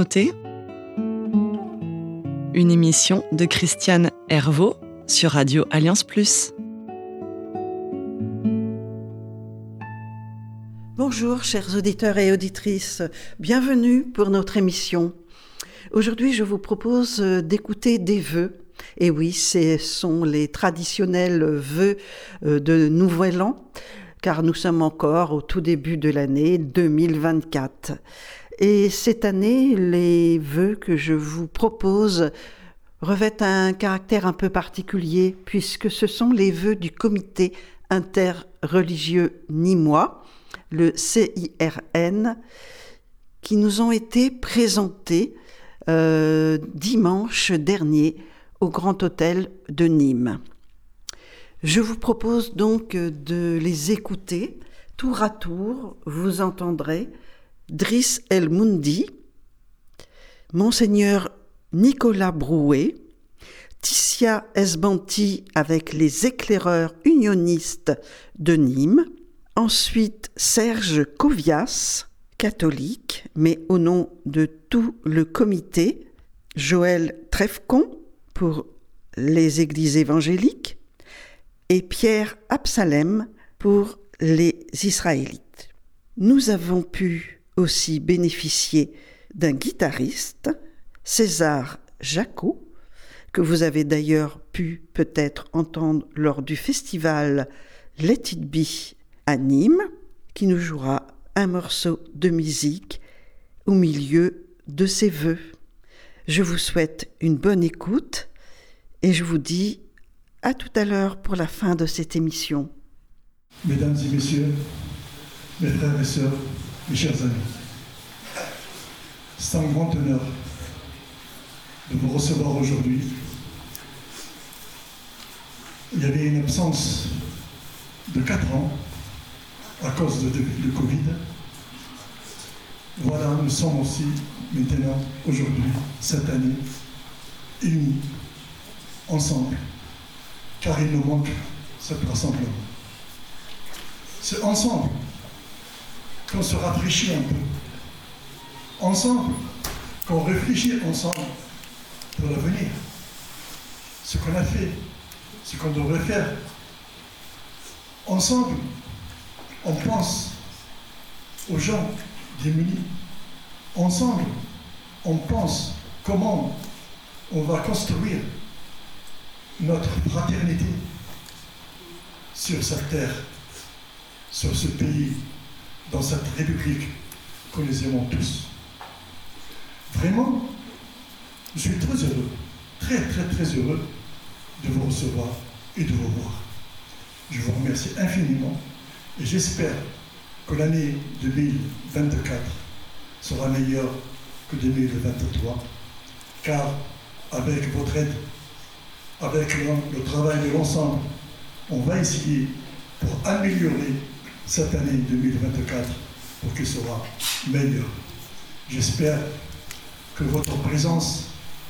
santé, une émission de Christiane Hervaux sur Radio Alliance Plus. Bonjour chers auditeurs et auditrices, bienvenue pour notre émission. Aujourd'hui je vous propose d'écouter des vœux. Et oui, ce sont les traditionnels vœux de Nouvel An, car nous sommes encore au tout début de l'année 2024. Et cette année, les vœux que je vous propose revêtent un caractère un peu particulier, puisque ce sont les vœux du comité interreligieux nîmois, le CIRN, qui nous ont été présentés dimanche dernier au Grand Hôtel de Nîmes. Je vous propose donc de les écouter. Tour à tour, vous entendrez Driss El Moundi, Monseigneur Nicolas Brouet, Ticia Esbanti avec les éclaireurs unionistes de Nîmes, ensuite Serge Covias, catholique, mais au nom de tout le comité, Joël Trefcon pour les églises évangéliques, et Pierre Absalem pour les Israélites. Nous avons pu aussi bénéficier d'un guitariste, César Jacot, que vous avez d'ailleurs pu peut-être entendre lors du festival Let It Be à Nîmes, qui nous jouera un morceau de musique au milieu de ses vœux. Je vous souhaite une bonne écoute et je vous dis à tout à l'heure pour la fin de cette émission. Mesdames et messieurs, mes frères et sœurs, mes chers amis, c'est un grand honneur de vous recevoir aujourd'hui. Il y avait une absence de 4 ans à cause de Covid. Voilà, nous sommes aussi maintenant, aujourd'hui, cette année, unis, ensemble, car il nous manque ce rassemblement. C'est ensemble qu'on se rafraîchit un peu, ensemble qu'on réfléchit ensemble pour l'avenir, ce qu'on a fait, ce qu'on devrait faire. Ensemble, on pense aux gens démunis. Ensemble, on pense comment on va construire notre fraternité sur cette terre, sur ce pays, dans cette République que nous aimons tous. Vraiment, je suis très heureux, très heureux de vous recevoir et de vous voir. Je vous remercie infiniment et j'espère que l'année 2024 sera meilleure que 2023, car avec votre aide, avec le travail de l'ensemble, on va essayer pour améliorer cette année 2024 pour qu'elle soit meilleure. J'espère que votre présence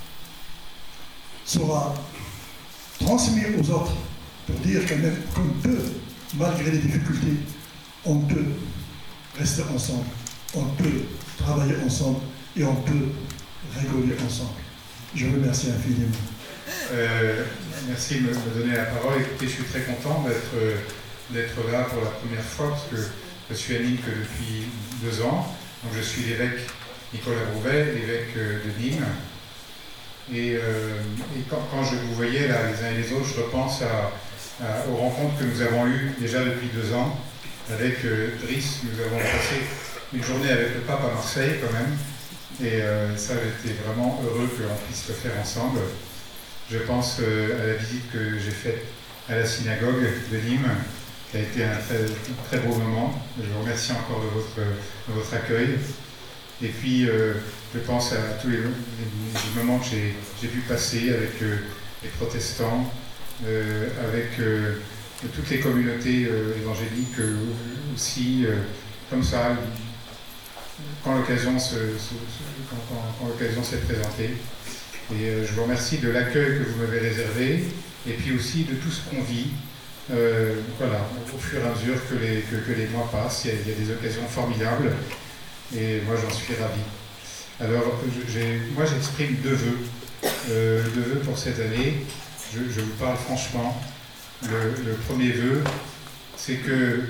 sera transmise aux autres pour dire quand même qu'on peut, malgré les difficultés, on peut rester ensemble, on peut travailler ensemble et on peut rigoler ensemble. Je vous remercie infiniment. Merci de me donner la parole. Écoutez, je suis très content d'être là pour la première fois parce que je suis à Nîmes que depuis 2 ans. Donc je suis l'évêque Nicolas Brouet, l'évêque de Nîmes. Et quand je vous voyais là les uns et les autres, je repense aux rencontres que nous avons eues déjà depuis 2 ans. Avec Driss, nous avons passé une journée avec le pape à Marseille quand même. Et ça, j'étais vraiment heureux qu'on puisse le faire ensemble. Je pense à la visite que j'ai faite à la synagogue de Nîmes, qui a été un très beau moment. Je vous remercie encore de votre accueil. Et puis, je pense à tous les moments que j'ai pu passer avec les protestants, avec toutes les communautés évangéliques aussi, comme ça, quand l'occasion s'est présentée. Et je vous remercie de l'accueil que vous m'avez réservé, et puis aussi de tout ce qu'on vit. Voilà, au fur et à mesure que les mois passent, il y a des occasions formidables, et moi j'en suis ravi. Alors, moi, j'exprime deux vœux pour cette année. Je vous parle franchement. Le premier vœu, c'est que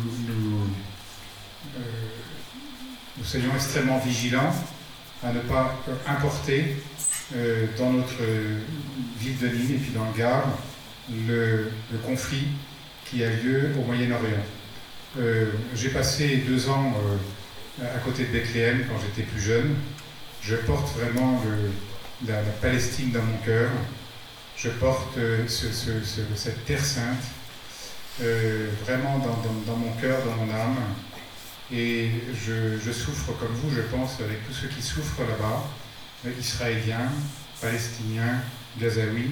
nous soyons extrêmement vigilants à ne pas importer dans notre ville de Nîmes et puis dans le Gard le conflit qui a lieu au Moyen-Orient. J'ai passé 2 ans à côté de Bethléem quand j'étais plus jeune. Je porte vraiment la Palestine dans mon cœur. Je porte cette terre sainte vraiment dans mon cœur, dans mon âme. Et je souffre comme vous, je pense, avec tous ceux qui souffrent là-bas, Israéliens, Palestiniens, Gazaouis,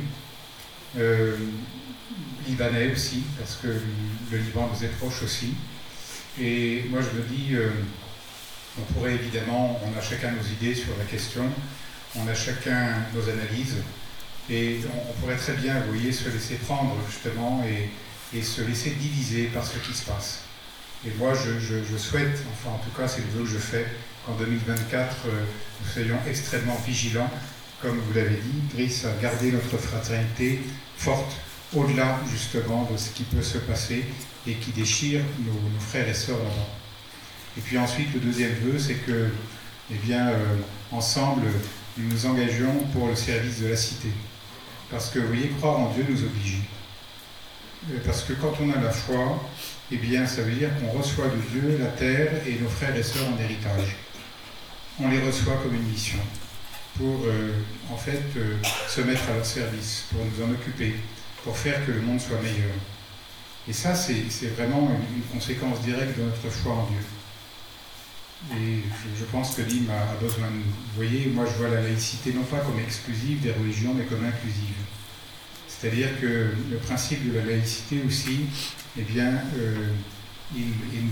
Libanais aussi, parce que le Liban nous est proche aussi. Et moi je me dis, on pourrait évidemment, on a chacun nos idées sur la question, on a chacun nos analyses, et on pourrait très bien, vous voyez, se laisser prendre justement et se laisser diviser par ce qui se passe. Et moi je souhaite, enfin en tout cas c'est le vœu que je fais, qu'en 2024 nous soyons extrêmement vigilants, comme vous l'avez dit, Brice, à garder notre fraternité forte, au-delà justement de ce qui peut se passer et qui déchire nos frères et sœurs là-bas. Et puis ensuite, le deuxième vœu, c'est que, eh bien, ensemble, nous nous engagions pour le service de la cité. Parce que, vous voyez, croire en Dieu nous oblige. Parce que quand on a la foi, eh bien, ça veut dire qu'on reçoit de Dieu la terre et nos frères et sœurs en héritage. On les reçoit comme une mission pour, en fait, se mettre à leur service, pour nous en occuper, pour faire que le monde soit meilleur. Et ça, c'est vraiment une conséquence directe de notre foi en Dieu. Et je pense que Nîmes a besoin de nous. Vous voyez, moi je vois la laïcité non pas comme exclusive des religions, mais comme inclusive. C'est-à-dire que le principe de la laïcité aussi, eh bien, il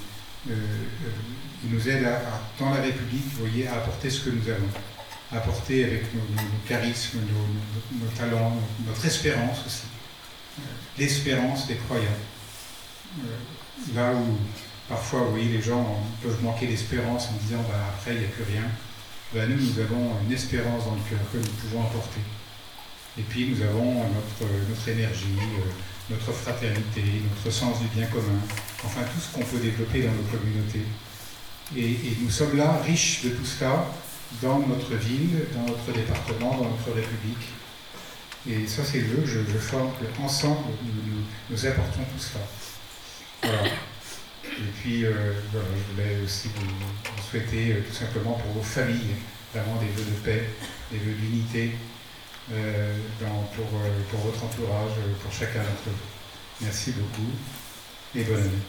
nous aide dans la République, vous voyez, à apporter ce que nous avons. Apporter avec nos charismes, nos talents, notre espérance aussi. L'espérance des croyants. Là où parfois, vous voyez, les gens peuvent manquer d'espérance en disant bah, après il n'y a plus rien. Ben, nous avons une espérance dans le cœur que nous pouvons apporter. Et puis nous avons notre énergie, notre fraternité, notre sens du bien commun, enfin tout ce qu'on peut développer dans nos communautés. Et nous sommes là, riches de tout cela, dans notre ville, dans notre département, dans notre République. Et ça, c'est le vœu que je forme, qu'ensemble, nous apportons tout cela. Voilà. Et puis, voilà, je voulais aussi vous souhaiter tout simplement pour vos familles, vraiment des vœux de paix, des vœux d'unité pour votre entourage, pour chacun d'entre vous. Merci beaucoup et bonne année.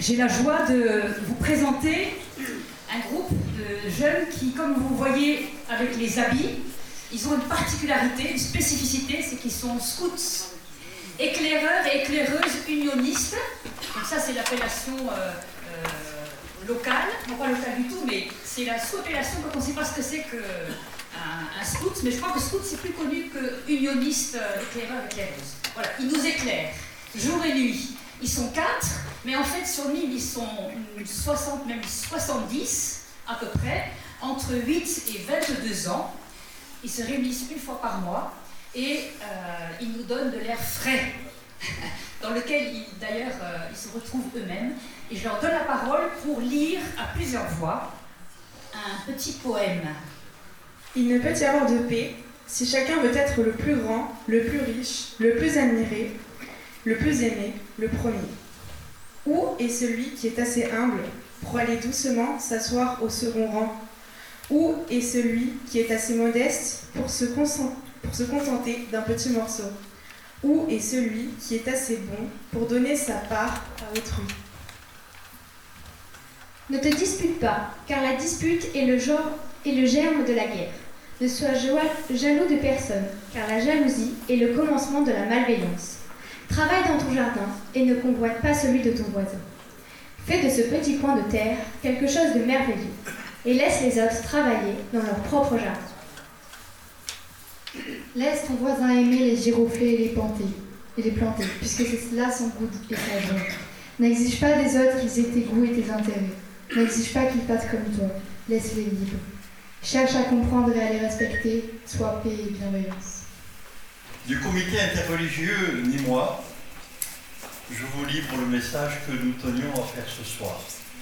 J'ai la joie de vous présenter un groupe de jeunes qui, comme vous voyez avec les habits, ils ont une particularité, une spécificité, c'est qu'ils sont scouts, éclaireurs et éclaireuses unionistes. Donc ça, c'est l'appellation locale, non pas locale du tout, mais c'est la sous-appellation quand on ne sait pas ce que c'est qu'un scout. Mais je crois que scout, c'est plus connu que unioniste, éclaireur, éclaireuse. Voilà, ils nous éclairent, jour et nuit. Ils sont 4, mais en fait, sur l'île, ils sont 60, même 70 à peu près, entre 8 et 22 ans. Ils se réunissent une fois par mois et ils nous donnent de l'air frais, dans lequel, d'ailleurs, ils se retrouvent eux-mêmes. Et je leur donne la parole pour lire à plusieurs voix un petit poème. Il ne peut y avoir de paix si chacun veut être le plus grand, le plus riche, le plus admiré, le plus aimé, le premier. Où est celui qui est assez humble pour aller doucement s'asseoir au second rang? Où est celui qui est assez modeste pour se contenter d'un petit morceau? Où est celui qui est assez bon pour donner sa part à autrui? Ne te dispute pas, car la dispute est le germe de la guerre. Ne sois jaloux de personne, car la jalousie est le commencement de la malveillance. Travaille dans ton jardin et ne convoite pas celui de ton voisin. Fais de ce petit coin de terre quelque chose de merveilleux et laisse les autres travailler dans leur propre jardin. Laisse ton voisin aimer les giroflées et les planter, puisque c'est là son goût et sa joie. N'exige pas des autres qu'ils aient tes goûts et tes intérêts. N'exige pas qu'ils fassent comme toi. Laisse-les libres. Cherche à comprendre et à les respecter. Sois paix et bienveillance. Du comité interreligieux nîmois, je vous livre le message que nous tenions à faire ce soir.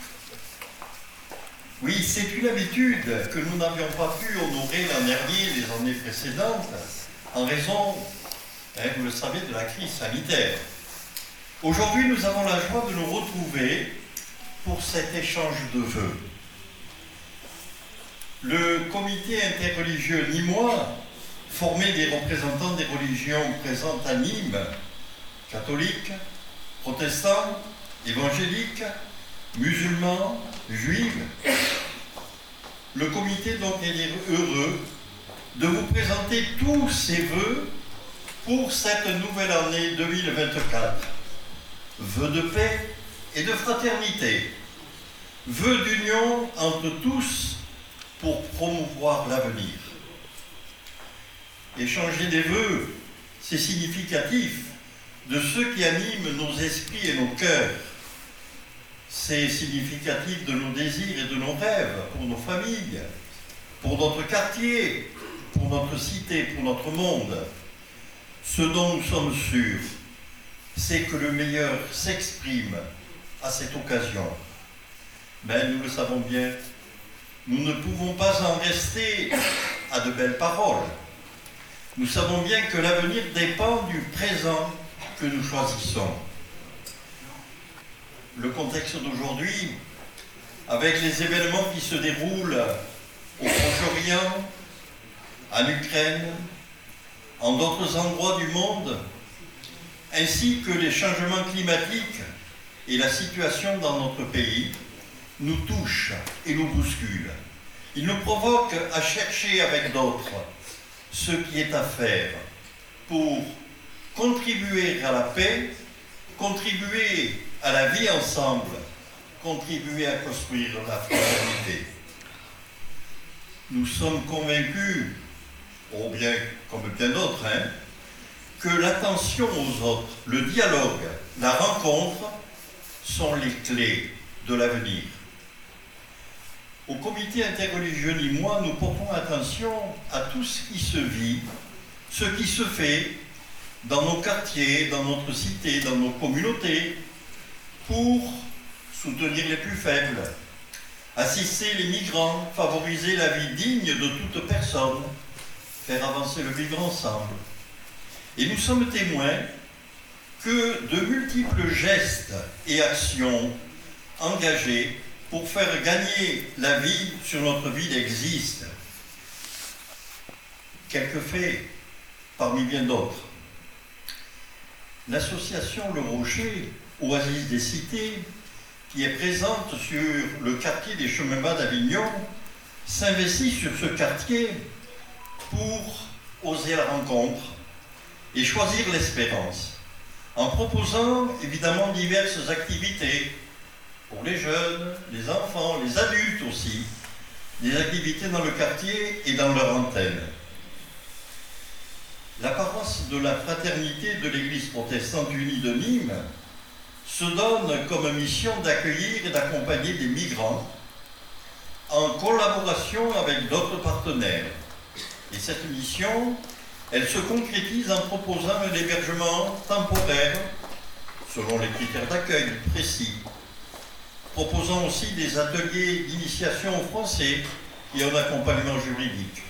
Oui, c'est une habitude que nous n'avions pas pu honorer l'an dernier, les années précédentes, en raison, vous le savez, de la crise sanitaire. Aujourd'hui, nous avons la joie de nous retrouver pour cet échange de vœux. Le comité interreligieux nîmois, formé des représentants des religions présentes à Nîmes, catholiques, protestants, évangéliques, musulmans, juifs. Le comité donc est heureux de vous présenter tous ces vœux pour cette nouvelle année 2024. Vœux de paix et de fraternité. Vœux d'union entre tous pour promouvoir l'avenir. Échanger des vœux, c'est significatif de ce qui anime nos esprits et nos cœurs. C'est significatif de nos désirs et de nos rêves pour nos familles, pour notre quartier, pour notre cité, pour notre monde. Ce dont nous sommes sûrs, c'est que le meilleur s'exprime à cette occasion. Mais nous le savons bien, nous ne pouvons pas en rester à de belles paroles. Nous savons bien que l'avenir dépend du présent que nous choisissons. Le contexte d'aujourd'hui, avec les événements qui se déroulent au Proche-Orient, en Ukraine, en d'autres endroits du monde, ainsi que les changements climatiques et la situation dans notre pays, nous touchent et nous bousculent. Ils nous provoquent à chercher avec d'autres ce qui est à faire pour contribuer à la paix, contribuer à la vie ensemble, contribuer à construire la fraternité. Nous sommes convaincus, bien comme bien d'autres, que l'attention aux autres, le dialogue, la rencontre sont les clés de l'avenir. Au comité interreligieux nîmois, nous portons attention à tout ce qui se vit, ce qui se fait dans nos quartiers, dans notre cité, dans nos communautés, pour soutenir les plus faibles, assister les migrants, favoriser la vie digne de toute personne, faire avancer le vivre ensemble. Et nous sommes témoins que de multiples gestes et actions engagés pour faire gagner la vie sur notre ville existent. Quelques faits parmi bien d'autres. L'association Le Rocher, Oasis des Cités, qui est présente sur le quartier des Chemins Bas d'Avignon, s'investit sur ce quartier pour oser la rencontre et choisir l'espérance, en proposant évidemment diverses activités pour les jeunes, les enfants, les adultes aussi, des activités dans le quartier et dans leur antenne. La paroisse de la Fraternité de l'Église protestante unie de Nîmes se donne comme mission d'accueillir et d'accompagner des migrants en collaboration avec d'autres partenaires. Et cette mission, elle se concrétise en proposant un hébergement temporaire selon les critères d'accueil précis, proposant aussi des ateliers d'initiation au français et en accompagnement juridique.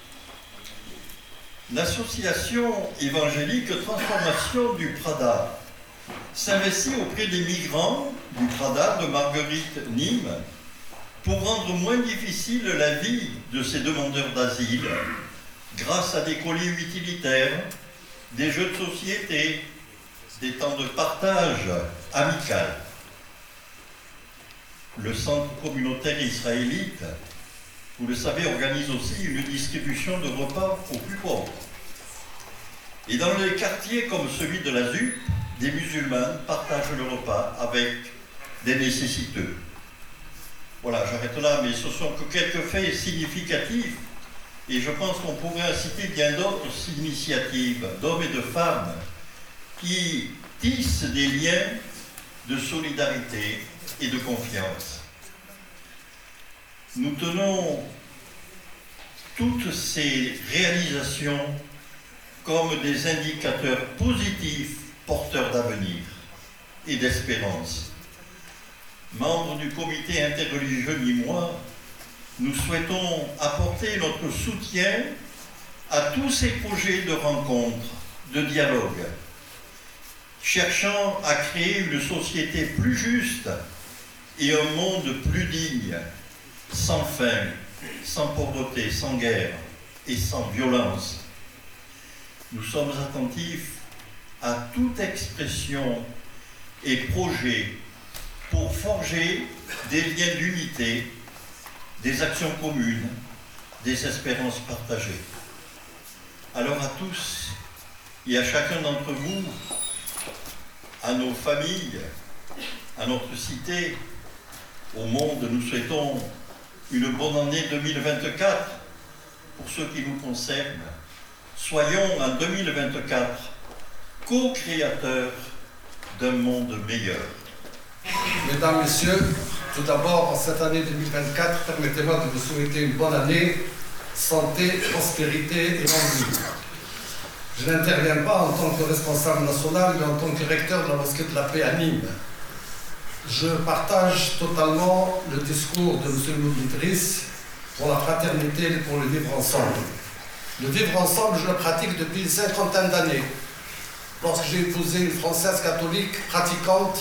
L'association évangélique Transformation du Prada s'investit auprès des migrants du Prada de Marguerite Nîmes pour rendre moins difficile la vie de ces demandeurs d'asile grâce à des colis utilitaires, des jeux de société, des temps de partage amical. Le centre communautaire israélite, vous le savez, organise aussi une distribution de repas aux plus pauvres. Et dans les quartiers comme celui de la ZUP, des musulmans partagent le repas avec des nécessiteux. Voilà, j'arrête là, mais ce sont que quelques faits significatifs et je pense qu'on pourrait inciter bien d'autres initiatives d'hommes et de femmes qui tissent des liens de solidarité et de confiance. Nous tenons toutes ces réalisations comme des indicateurs positifs porteurs d'avenir et d'espérance. Membres du comité interreligieux nîmois, nous souhaitons apporter notre soutien à tous ces projets de rencontre, de dialogue, cherchant à créer une société plus juste et un monde plus digne, sans faim, sans pauvreté, sans guerre et sans violence. Nous sommes attentifs à toute expression et projet pour forger des liens d'unité, des actions communes, des espérances partagées. Alors à tous et à chacun d'entre vous, à nos familles, à notre cité, au monde, nous souhaitons une bonne année 2024. Pour ceux qui nous concernent, soyons en 2024 co-créateurs d'un monde meilleur. Mesdames, Messieurs, tout d'abord, en cette année 2024, permettez-moi de vous souhaiter une bonne année, santé, prospérité et longue vie. Je n'interviens pas en tant que responsable national, mais en tant que recteur de la mosquée de la paix à Nîmes. Je partage totalement le discours de M. Moudou-Idriss pour la fraternité et pour le vivre ensemble. Le vivre ensemble, je le pratique depuis une cinquantaine d'années. Lorsque j'ai épousé une Française catholique pratiquante,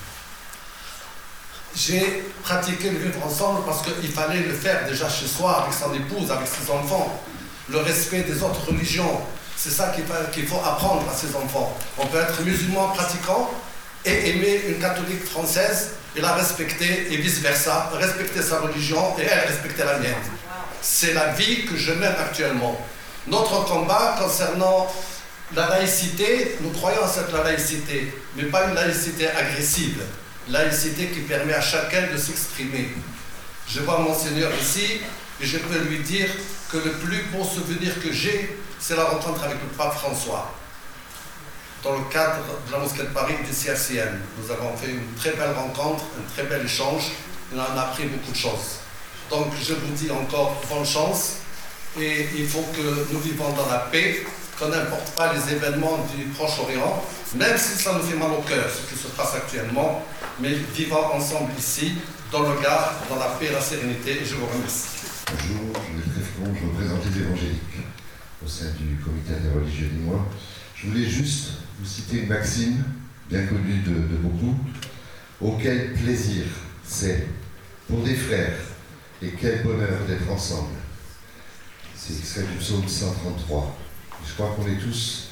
j'ai pratiqué le vivre ensemble parce qu'il fallait le faire déjà chez soi, avec son épouse, avec ses enfants. Le respect des autres religions, c'est ça qu'il faut apprendre à ses enfants. On peut être musulman pratiquant et aimer une catholique française et la respecter et vice-versa, respecter sa religion et elle respecter la mienne. C'est la vie que je mène actuellement. Notre combat concernant la laïcité, nous croyons à cette laïcité, mais pas une laïcité agressive. Laïcité qui permet à chacun de s'exprimer. Je vois Monseigneur ici et je peux lui dire que le plus beau souvenir que j'ai, c'est la rencontre avec le pape François. Dans le cadre de la mosquée de Paris du CRCN. Nous avons fait une très belle rencontre, un très bel échange et on a appris beaucoup de choses. Donc je vous dis encore bonne chance et il faut que nous vivons dans la paix, qu'on n'importe pas les événements du Proche-Orient, même si ça nous fait mal au cœur, ce qui se passe actuellement, mais vivons ensemble ici, dans le Gard, dans la paix et la sérénité, et je vous remercie. Bonjour, je vais très franc, je représente les évangéliques au sein du comité interreligieux nîmois. Je voulais juste vous citer une maxime, bien connue de beaucoup. Oh, quel plaisir c'est pour des frères, et quel bonheur d'être ensemble. C'est extrait du psaume 133. Je crois qu'on est tous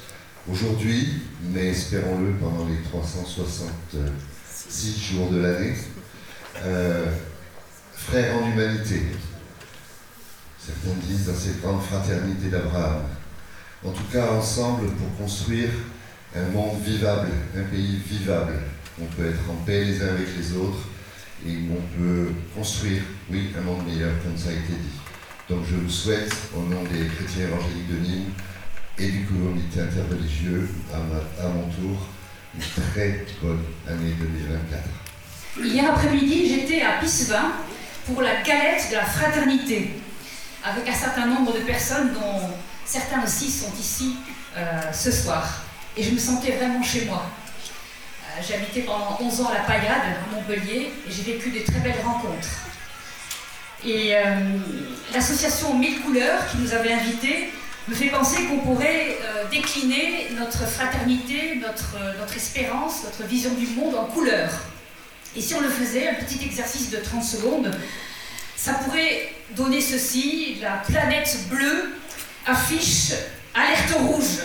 aujourd'hui, mais espérons-le pendant les 366 jours de l'année, frères en humanité. Certains disent dans cette grande fraternité d'Abraham. En tout cas, ensemble pour construire un monde vivable, un pays vivable. On peut être en paix les uns avec les autres et on peut construire, oui, un monde meilleur, comme ça a été dit. Donc je vous souhaite, au nom des chrétiens évangéliques de Nîmes et du comité interreligieux, à mon tour, une très bonne année 2024. Hier après-midi, j'étais à Pissevin pour la galette de la fraternité, avec un certain nombre de personnes dont certains aussi sont ici ce soir. Et je me sentais vraiment chez moi. J'ai habité pendant 11 ans à la Paillade, à Montpellier, et j'ai vécu de très belles rencontres. Et l'association 1000 couleurs qui nous avait invités me fait penser qu'on pourrait décliner notre fraternité, notre espérance, notre vision du monde en couleurs. Et si on le faisait, un petit exercice de 30 secondes, ça pourrait donner ceci: la planète bleue affiche alerte rouge.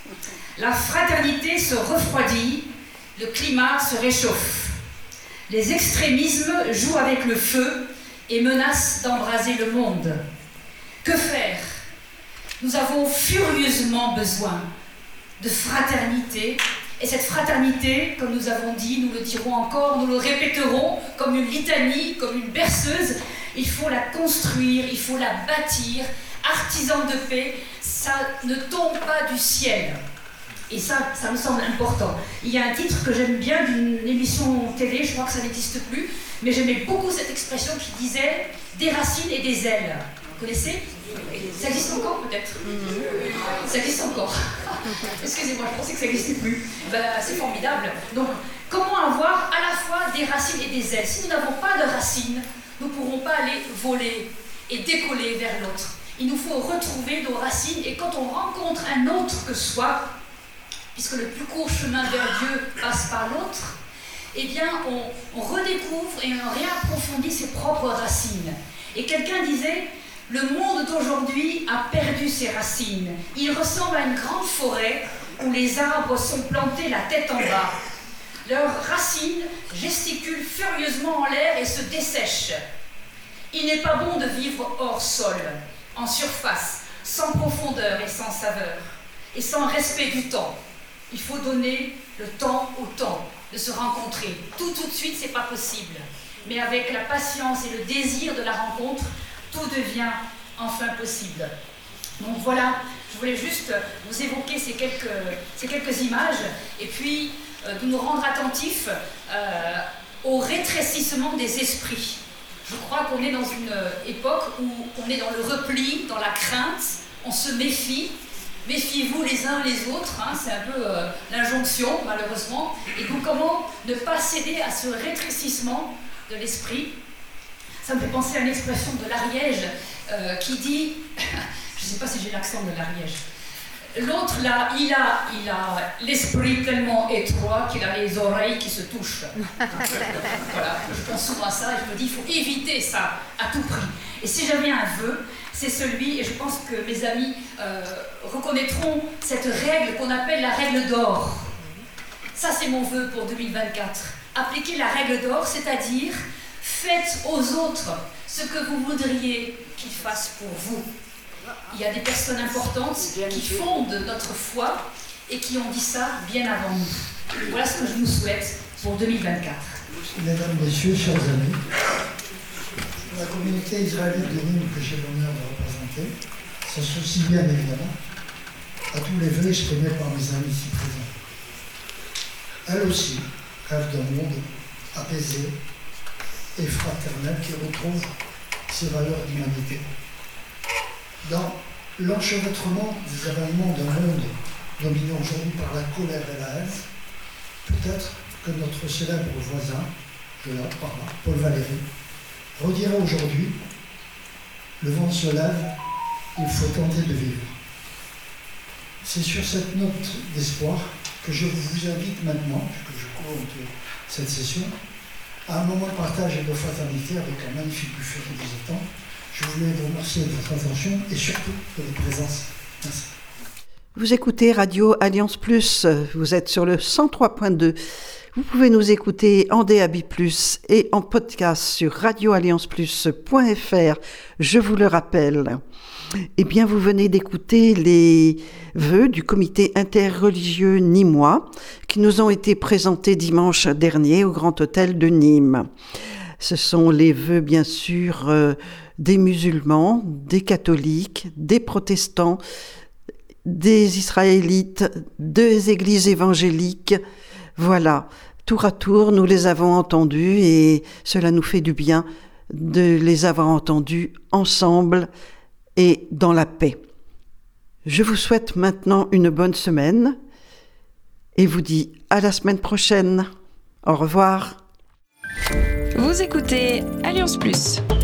La fraternité se refroidit, le climat se réchauffe. Les extrémismes jouent avec le feu et menacent d'embraser le monde. Que faire? Nous avons furieusement besoin de fraternité. Et cette fraternité, comme nous avons dit, nous le dirons encore, nous le répéterons comme une litanie, comme une berceuse. Il faut la construire, il faut la bâtir. Artisans de paix, ça ne tombe pas du ciel. Et ça me semble important. Il y a un titre que j'aime bien d'une émission télé, je crois que ça n'existe plus, mais j'aimais beaucoup cette expression qui disait « des racines et des ailes ». Vous connaissez? Ça existe encore peut-être? Ça existe encore. Excusez-moi, je pensais que ça n'existait plus. Ben, c'est formidable. Donc, comment avoir à la fois des racines et des ailes? Si nous n'avons pas de racines, nous ne pourrons pas aller voler et décoller vers l'autre. Il nous faut retrouver nos racines, et quand on rencontre un autre que soi, puisque le plus court chemin vers Dieu passe par l'autre, eh bien, on redécouvre et on réapprofondit ses propres racines. Et quelqu'un disait, le monde d'aujourd'hui a perdu ses racines. Il ressemble à une grande forêt où les arbres sont plantés la tête en bas. Leurs racines gesticulent furieusement en l'air et se dessèchent. Il n'est pas bon de vivre hors sol, en surface, sans profondeur et sans saveur, et sans respect du temps. Il faut donner le temps au temps de se rencontrer. Tout de suite, c'est pas possible. Mais avec la patience et le désir de la rencontre, tout devient enfin possible. Donc voilà, je voulais juste vous évoquer ces quelques images, et puis de nous rendre attentifs au rétrécissement des esprits. Je crois qu'on est dans une époque où on est dans le repli, dans la crainte, on se méfie. Méfiez-vous les uns les autres, hein, c'est un peu l'injonction, malheureusement. Et donc, comment ne pas céder à ce rétrécissement de l'esprit? Ça me fait penser à une expression de l'Ariège qui dit, je ne sais pas si j'ai l'accent de l'Ariège, l'autre là, il a l'esprit tellement étroit qu'il a les oreilles qui se touchent. Voilà, je pense souvent à ça et je me dis, il faut éviter ça à tout prix. Et si j'avais un vœu, c'est celui, et je pense que mes amis reconnaîtront cette règle qu'on appelle la règle d'or. Ça, c'est mon vœu pour 2024. Appliquer la règle d'or, c'est-à-dire faites aux autres ce que vous voudriez qu'ils fassent pour vous. Il y a des personnes importantes qui fondent notre foi et qui ont dit ça bien avant nous. Voilà ce que je nous souhaite pour 2024. Mesdames, Messieurs, chers amis, la communauté israélite de Nîmes que j'ai l'honneur de représenter s'associe bien évidemment à tous les vœux exprimés par mes amis ici présents. Elle aussi rêve d'un monde apaisé et fraternel qui retrouve ses valeurs d'humanité. Dans l'enchevêtrement des événements d'un monde dominé aujourd'hui par la colère et la haine, peut-être que notre célèbre voisin, de là, par là, Paul Valéry, redira aujourd'hui, le vent se lève, il faut tenter de vivre. C'est sur cette note d'espoir que je vous invite maintenant, puisque je compte cette session, à un moment de partage et de fraternité avec un magnifique buffet qui vous attend. Je voulais vous remercier de votre attention et surtout de votre présence. Merci. Vous écoutez Radio Alliance Plus, vous êtes sur le 103.2. Vous pouvez nous écouter en DAB+, et en podcast sur radioallianceplus.fr, je vous le rappelle. Eh bien, vous venez d'écouter les vœux du comité interreligieux nîmois qui nous ont été présentés dimanche dernier au Grand Hôtel de Nîmes. Ce sont les vœux, bien sûr, des musulmans, des catholiques, des protestants, des israélites, des églises évangéliques. Voilà, tour à tour, nous les avons entendus et cela nous fait du bien de les avoir entendus ensemble et dans la paix. Je vous souhaite maintenant une bonne semaine et vous dis à la semaine prochaine. Au revoir. Vous écoutez Alliance Plus.